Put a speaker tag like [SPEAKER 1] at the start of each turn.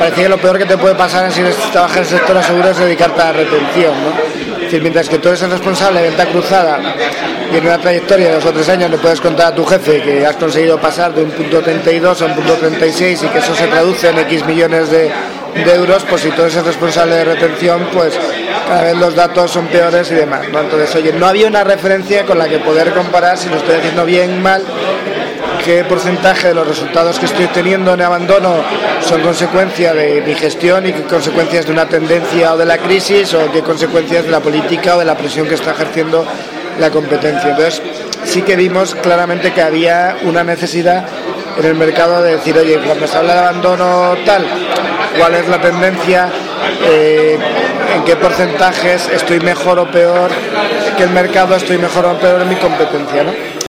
[SPEAKER 1] parecía que lo peor que te puede pasar si trabajas en el sector asegurado es dedicarte a la retención, ¿no? Es decir, mientras que tú eres el responsable de venta cruzada y en una trayectoria de 2 o 3 años le puedes contar a tu jefe que has conseguido pasar de un punto 32 a un punto 36 y que eso se traduce en X millones de euros, pues si tú eres el responsable de retención, pues cada vez los datos son peores y demás, ¿no? Entonces, oye, no había una referencia con la que poder comparar si lo estoy haciendo bien o mal, qué porcentaje de los resultados que estoy teniendo en abandono son consecuencia de mi gestión y qué consecuencias de una tendencia o de la crisis o qué consecuencias de la política o de la presión que está ejerciendo la competencia. Entonces sí que vimos claramente que había una necesidad en el mercado de decir, oye, cuando se habla de abandono tal, ¿cuál es la tendencia? ¿En qué porcentajes estoy mejor o peor que el mercado, estoy mejor o peor en mi competencia, ¿no?